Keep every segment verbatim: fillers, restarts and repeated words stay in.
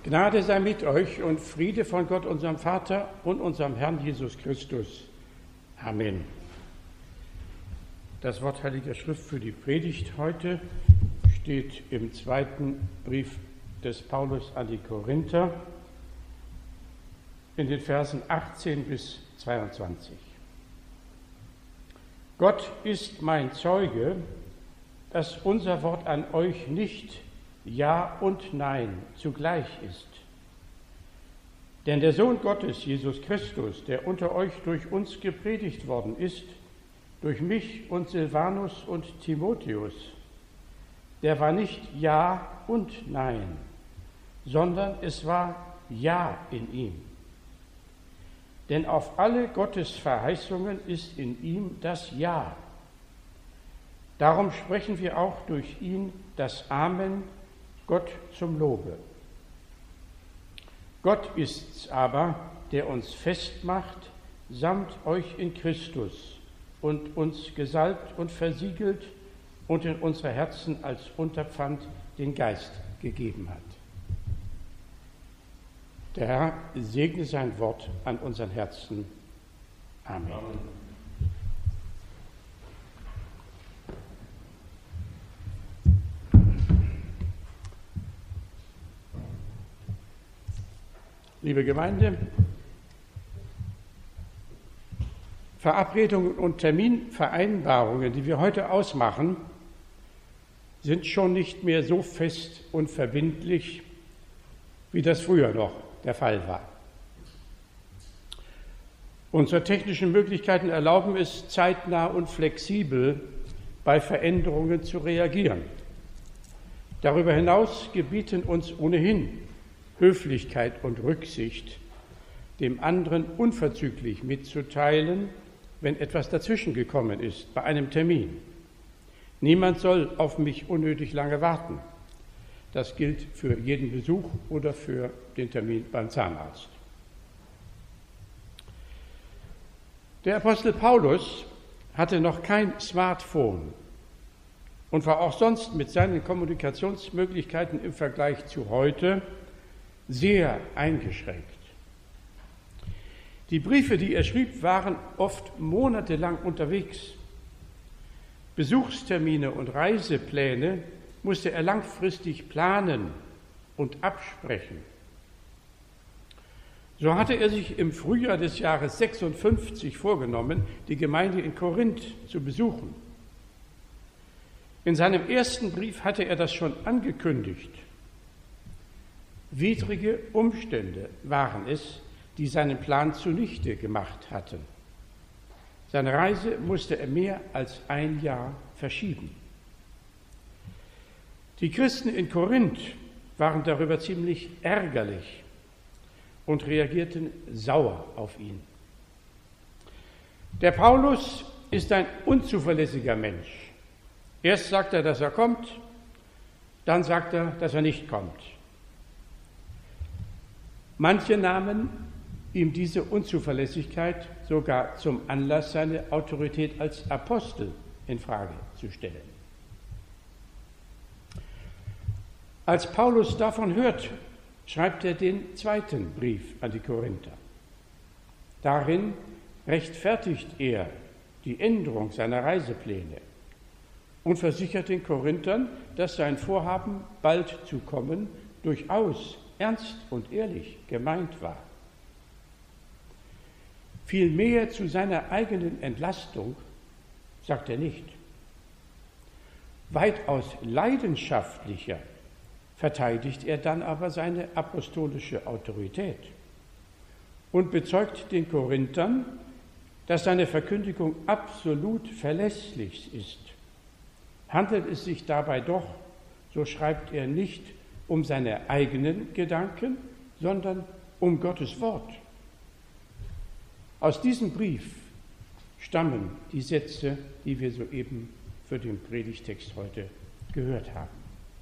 Gnade sei mit euch und Friede von Gott, unserem Vater und unserem Herrn Jesus Christus. Amen. Das Wort Heiliger Schrift für die Predigt heute steht im zweiten Brief des Paulus an die Korinther in den Versen achtzehn bis zweiundzwanzig. Gott ist mein Zeuge, dass unser Wort an euch nicht Ja und Nein zugleich ist. Denn der Sohn Gottes, Jesus Christus, der unter euch durch uns gepredigt worden ist, durch mich und Silvanus und Timotheus, der war nicht Ja und Nein, sondern es war Ja in ihm. Denn auf alle Gottes Verheißungen ist in ihm das Ja. Darum sprechen wir auch durch ihn das Amen Gott zum Lobe. Gott ist's aber, der uns festmacht, samt euch in Christus und uns gesalbt und versiegelt und in unsere Herzen als Unterpfand den Geist gegeben hat. Der Herr segne sein Wort an unseren Herzen. Amen. Amen. Liebe Gemeinde, Verabredungen und Terminvereinbarungen, die wir heute ausmachen, sind schon nicht mehr so fest und verbindlich, wie das früher noch der Fall war. Unsere technischen Möglichkeiten erlauben es, zeitnah und flexibel bei Veränderungen zu reagieren. Darüber hinaus gebieten uns ohnehin Höflichkeit und Rücksicht, dem anderen unverzüglich mitzuteilen, wenn etwas dazwischen gekommen ist bei einem Termin. Niemand soll auf mich unnötig lange warten. Das gilt für jeden Besuch oder für den Termin beim Zahnarzt. Der Apostel Paulus hatte noch kein Smartphone und war auch sonst mit seinen Kommunikationsmöglichkeiten im Vergleich zu heute sehr eingeschränkt. Die Briefe, die er schrieb, waren oft monatelang unterwegs. Besuchstermine und Reisepläne musste er langfristig planen und absprechen. So hatte er sich im Frühjahr des Jahres sechsundfünfzig vorgenommen, die Gemeinde in Korinth zu besuchen. In seinem ersten Brief hatte er das schon angekündigt. Widrige Umstände waren es, die seinen Plan zunichte gemacht hatten. Seine Reise musste er mehr als ein Jahr verschieben. Die Christen in Korinth waren darüber ziemlich ärgerlich und reagierten sauer auf ihn. Der Paulus ist ein unzuverlässiger Mensch. Erst sagt er, dass er kommt, dann sagt er, dass er nicht kommt. Manche nahmen ihm diese Unzuverlässigkeit sogar zum Anlass, seine Autorität als Apostel in Frage zu stellen. Als Paulus davon hört, schreibt er den zweiten Brief an die Korinther. Darin rechtfertigt er die Änderung seiner Reisepläne und versichert den Korinthern, dass sein Vorhaben, bald zu kommen, durchaus ernst und ehrlich gemeint war. Viel mehr zu seiner eigenen Entlastung sagt er nicht. Weitaus leidenschaftlicher verteidigt er dann aber seine apostolische Autorität und bezeugt den Korinthern, dass seine Verkündigung absolut verlässlich ist. Handelt es sich dabei doch, so schreibt er, nicht um seine eigenen Gedanken, sondern um Gottes Wort. Aus diesem Brief stammen die Sätze, die wir soeben für den Predigtext heute gehört haben.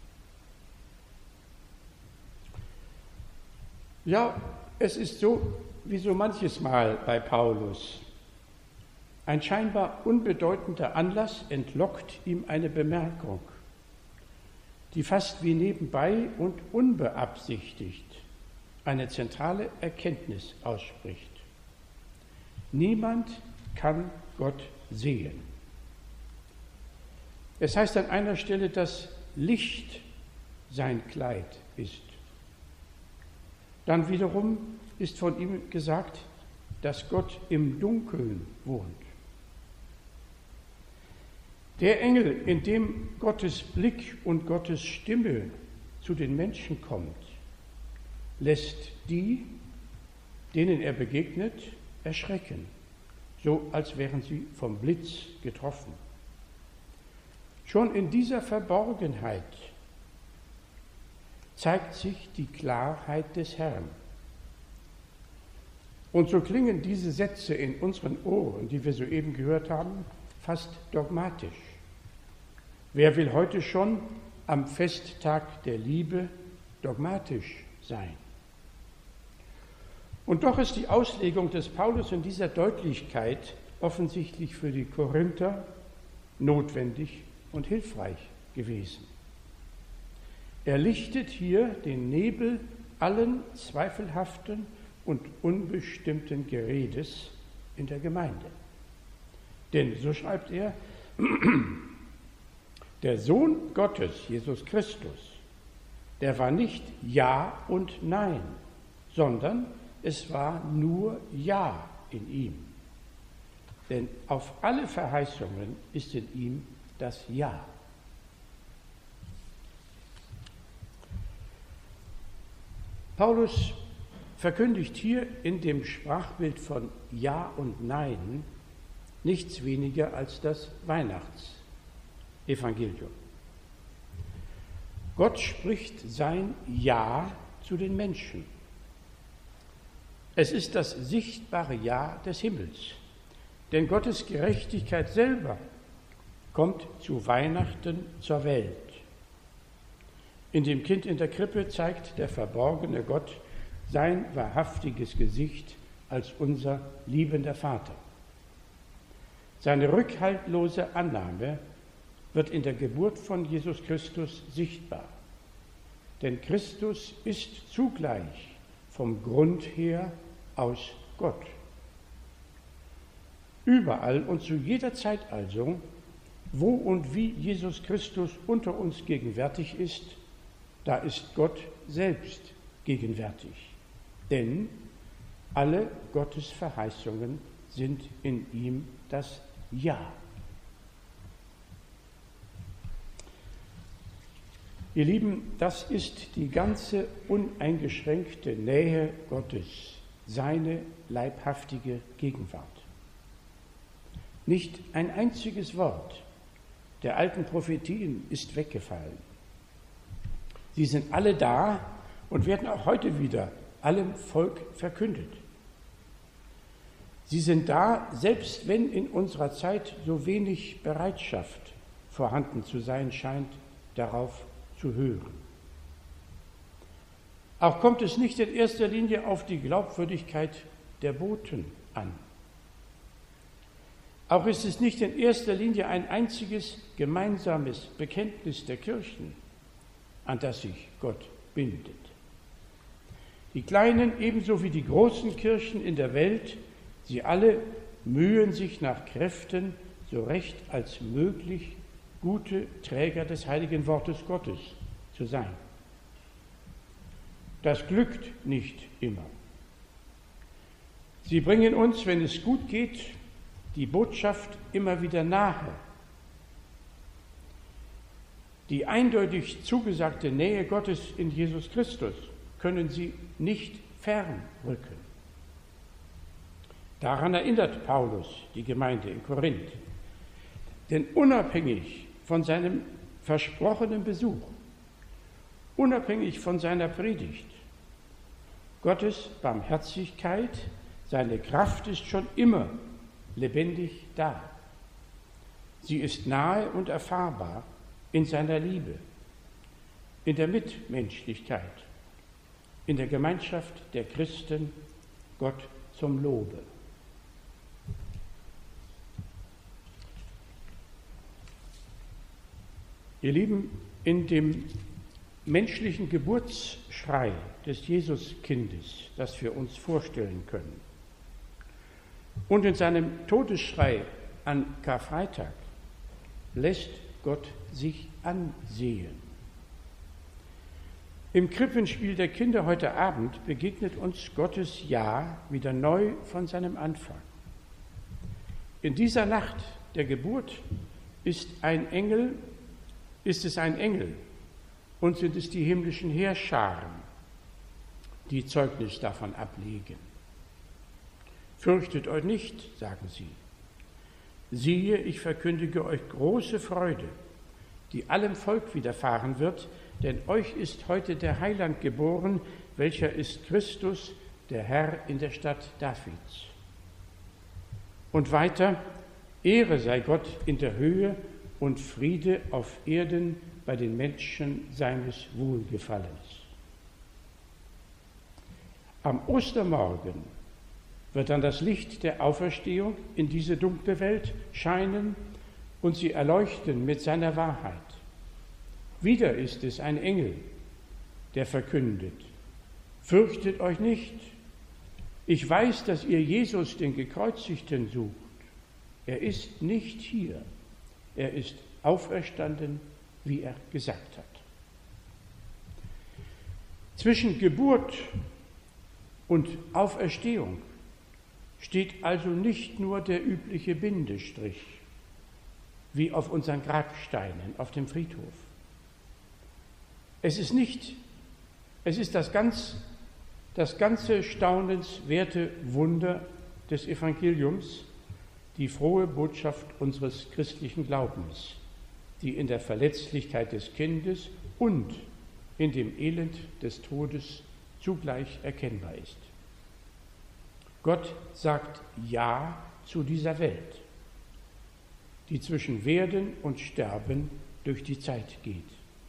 Ja, es ist so wie so manches Mal bei Paulus. Ein scheinbar unbedeutender Anlass entlockt ihm eine Bemerkung, die fast wie nebenbei und unbeabsichtigt eine zentrale Erkenntnis ausspricht. Niemand kann Gott sehen. Es heißt an einer Stelle, dass Licht sein Kleid ist. Dann wiederum ist von ihm gesagt, dass Gott im Dunkeln wohnt. Der Engel, in dem Gottes Blick und Gottes Stimme zu den Menschen kommt, lässt die, denen er begegnet, erschrecken, so als wären sie vom Blitz getroffen. Schon in dieser Verborgenheit zeigt sich die Klarheit des Herrn. Und so klingen diese Sätze in unseren Ohren, die wir soeben gehört haben, fast dogmatisch. Wer will heute schon am Festtag der Liebe dogmatisch sein? Und doch ist die Auslegung des Paulus in dieser Deutlichkeit offensichtlich für die Korinther notwendig und hilfreich gewesen. Er lichtet hier den Nebel allen zweifelhaften und unbestimmten Geredes in der Gemeinde. Denn, so schreibt er, der Sohn Gottes, Jesus Christus, der war nicht Ja und Nein, sondern es war nur Ja in ihm. Denn auf alle Verheißungen ist in ihm das Ja. Paulus verkündigt hier in dem Sprachbild von Ja und Nein nichts weniger als das Weihnachtsevangelium. Gott spricht sein Ja zu den Menschen. Es ist das sichtbare Ja des Himmels, denn Gottes Gerechtigkeit selber kommt zu Weihnachten zur Welt. In dem Kind in der Krippe zeigt der verborgene Gott sein wahrhaftiges Gesicht als unser liebender Vater. Seine rückhaltlose Annahme wird in der Geburt von Jesus Christus sichtbar. Denn Christus ist zugleich vom Grund her aus Gott. Überall und zu jeder Zeit also, wo und wie Jesus Christus unter uns gegenwärtig ist, da ist Gott selbst gegenwärtig. Denn alle Gottes Verheißungen sind in ihm das Ja. Ihr Lieben, das ist die ganze uneingeschränkte Nähe Gottes, seine leibhaftige Gegenwart. Nicht ein einziges Wort der alten Prophetien ist weggefallen. Sie sind alle da und werden auch heute wieder allem Volk verkündet. Sie sind da, selbst wenn in unserer Zeit so wenig Bereitschaft vorhanden zu sein scheint, darauf zu hören. Auch kommt es nicht in erster Linie auf die Glaubwürdigkeit der Boten an. Auch ist es nicht in erster Linie ein einziges gemeinsames Bekenntnis der Kirchen, an das sich Gott bindet. Die kleinen ebenso wie die großen Kirchen in der Welt, sie alle mühen sich nach Kräften, so recht als möglich gute Träger des heiligen Wortes Gottes zu sein. Das glückt nicht immer. Sie bringen uns, wenn es gut geht, die Botschaft immer wieder nahe. Die eindeutig zugesagte Nähe Gottes in Jesus Christus können sie nicht fernrücken. Daran erinnert Paulus die Gemeinde in Korinth. Denn unabhängig von seinem versprochenen Besuch, unabhängig von seiner Predigt, Gottes Barmherzigkeit, seine Kraft ist schon immer lebendig da. Sie ist nahe und erfahrbar in seiner Liebe, in der Mitmenschlichkeit, in der Gemeinschaft der Christen, Gott zum Lobe. Ihr Lieben, in dem menschlichen Geburtsschrei des Jesuskindes, das wir uns vorstellen können, und in seinem Todesschrei an Karfreitag lässt Gott sich ansehen. Im Krippenspiel der Kinder heute Abend begegnet uns Gottes Ja wieder neu von seinem Anfang. In dieser Nacht der Geburt ist ein Engel, ist es ein Engel und sind es die himmlischen Heerscharen, die Zeugnis davon ablegen. Fürchtet euch nicht, sagen sie. Siehe, ich verkündige euch große Freude, die allem Volk widerfahren wird, denn euch ist heute der Heiland geboren, welcher ist Christus, der Herr in der Stadt Davids. Und weiter, Ehre sei Gott in der Höhe und Friede auf Erden bei den Menschen seines Wohlgefallens. Am Ostermorgen wird dann das Licht der Auferstehung in diese dunkle Welt scheinen und sie erleuchten mit seiner Wahrheit. Wieder ist es ein Engel, der verkündet: Fürchtet euch nicht, ich weiß, dass ihr Jesus, den Gekreuzigten, sucht. Er ist nicht hier, er ist auferstanden, wie er gesagt hat. Zwischen Geburt und Auferstehung steht also nicht nur der übliche Bindestrich, wie auf unseren Grabsteinen auf dem Friedhof. Es ist nicht, es ist das, ganz, das ganze staunenswerte Wunder des Evangeliums, die frohe Botschaft unseres christlichen Glaubens, die in der Verletzlichkeit des Kindes und in dem Elend des Todes zugleich erkennbar ist. Gott sagt Ja zu dieser Welt, die zwischen Werden und Sterben durch die Zeit geht.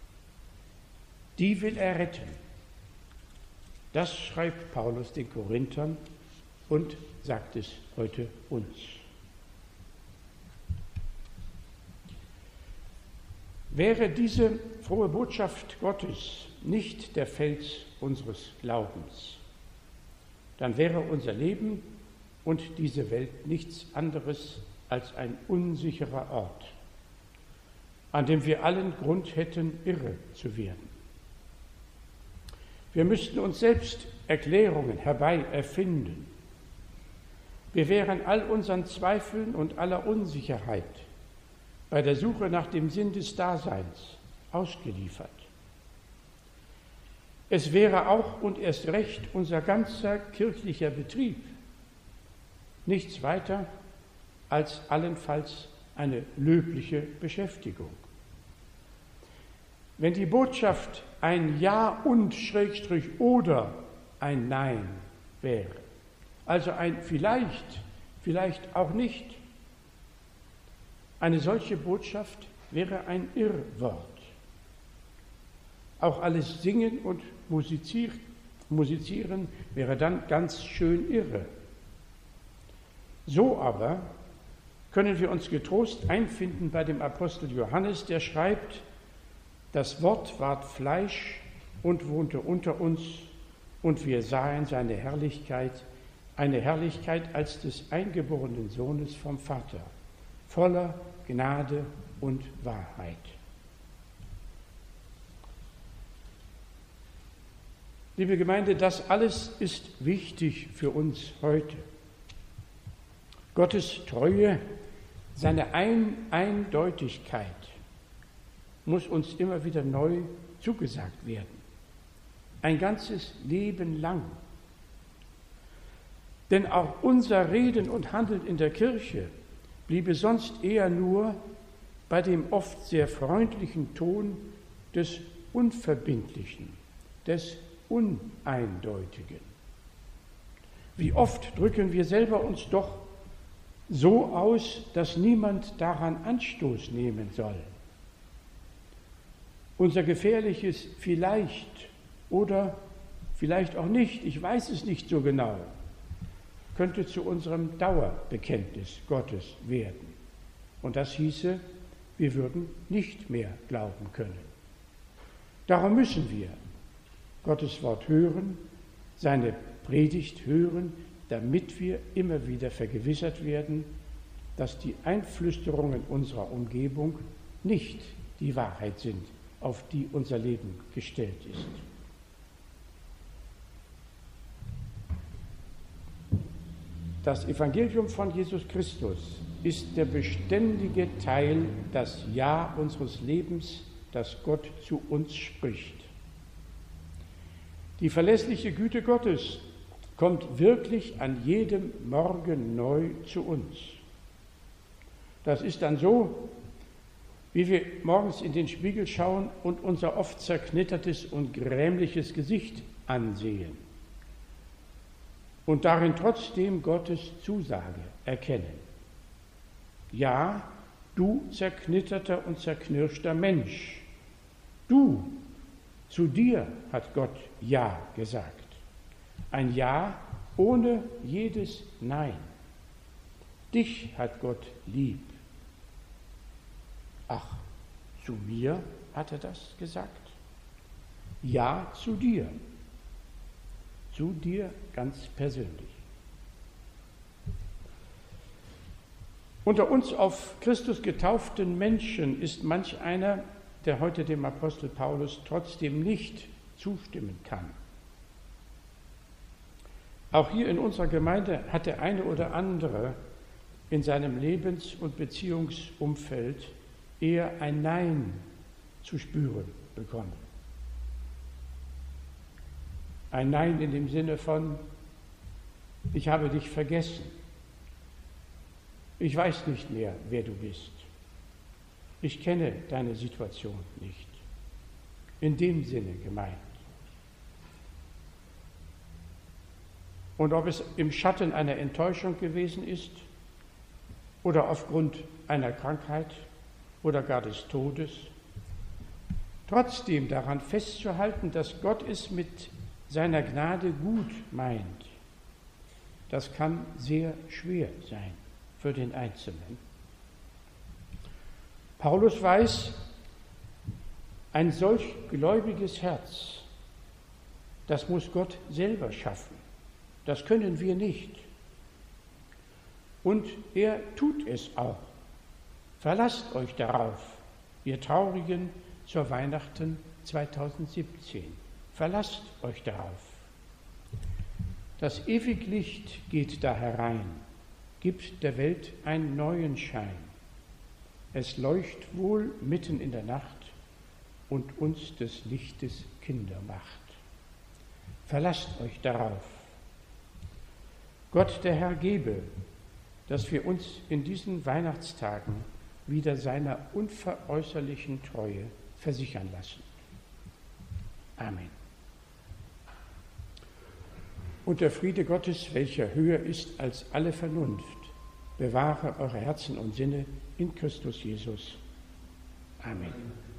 Die will er retten. Das schreibt Paulus den Korinthern und sagt es heute uns. Wäre diese frohe Botschaft Gottes nicht der Fels unseres Glaubens, dann wäre unser Leben und diese Welt nichts anderes als ein unsicherer Ort, an dem wir allen Grund hätten, irre zu werden. Wir müssten uns selbst Erklärungen herbei erfinden. Wir wären all unseren Zweifeln und aller Unsicherheit bei der Suche nach dem Sinn des Daseins ausgeliefert. Es wäre auch und erst recht unser ganzer kirchlicher Betrieb nichts weiter als allenfalls eine löbliche Beschäftigung. Wenn die Botschaft ein Ja und Schrägstrich oder ein Nein wäre, also ein vielleicht, vielleicht auch nicht, eine solche Botschaft wäre ein Irrwort. Auch alles Singen und Musizieren, Musizieren wäre dann ganz schön irre. So aber können wir uns getrost einfinden bei dem Apostel Johannes, der schreibt: Das Wort ward Fleisch und wohnte unter uns, und wir sahen seine Herrlichkeit, eine Herrlichkeit als des eingeborenen Sohnes vom Vater, voller Gnade und Wahrheit. Liebe Gemeinde, das alles ist wichtig für uns heute. Gottes Treue, seine Ein- Eindeutigkeit muss uns immer wieder neu zugesagt werden. Ein ganzes Leben lang. Denn auch unser Reden und Handeln in der Kirche bliebe sonst eher nur bei dem oft sehr freundlichen Ton des Unverbindlichen, des Uneindeutigen. Wie oft drücken wir selber uns doch so aus, dass niemand daran Anstoß nehmen soll. Unser gefährliches vielleicht oder vielleicht auch nicht, ich weiß es nicht so genau, könnte zu unserem Dauerbekenntnis Gottes werden. Und das hieße, wir würden nicht mehr glauben können. Darum müssen wir Gottes Wort hören, seine Predigt hören, damit wir immer wieder vergewissert werden, dass die Einflüsterungen unserer Umgebung nicht die Wahrheit sind, auf die unser Leben gestellt ist. Das Evangelium von Jesus Christus ist der beständige Teil, das Ja unseres Lebens, das Gott zu uns spricht. Die verlässliche Güte Gottes kommt wirklich an jedem Morgen neu zu uns. Das ist dann so, wie wir morgens in den Spiegel schauen und unser oft zerknittertes und grämliches Gesicht ansehen und darin trotzdem Gottes Zusage erkennen. Ja, du zerknitterter und zerknirschter Mensch, du, zu dir hat Gott Ja gesagt. Ein Ja ohne jedes Nein. Dich hat Gott lieb. Ach, zu mir hat er das gesagt? Ja, zu dir. Zu dir ganz persönlich. Unter uns auf Christus getauften Menschen ist manch einer, der heute dem Apostel Paulus trotzdem nicht zustimmen kann. Auch hier in unserer Gemeinde hat der eine oder andere in seinem Lebens- und Beziehungsumfeld eher ein Nein zu spüren bekommen. Ein Nein in dem Sinne von, ich habe dich vergessen. Ich weiß nicht mehr, wer du bist. Ich kenne deine Situation nicht. In dem Sinne gemeint. Und ob es im Schatten einer Enttäuschung gewesen ist oder aufgrund einer Krankheit oder gar des Todes, trotzdem daran festzuhalten, dass Gott es mit seiner Gnade gut meint, das kann sehr schwer sein für den Einzelnen. Paulus weiß, ein solch gläubiges Herz, das muss Gott selber schaffen. Das können wir nicht. Und er tut es auch. Verlasst euch darauf, ihr Traurigen zur Weihnachten zweitausendsiebzehn. Verlasst euch darauf. Das Ewiglicht geht da herein, gibt der Welt einen neuen Schein. Es leuchtet wohl mitten in der Nacht und uns des Lichtes Kinder macht. Verlasst euch darauf. Gott der Herr gebe, dass wir uns in diesen Weihnachtstagen wieder seiner unveräußerlichen Treue versichern lassen. Amen. Und der Friede Gottes, welcher höher ist als alle Vernunft, bewahre eure Herzen und Sinne in Christus Jesus. Amen.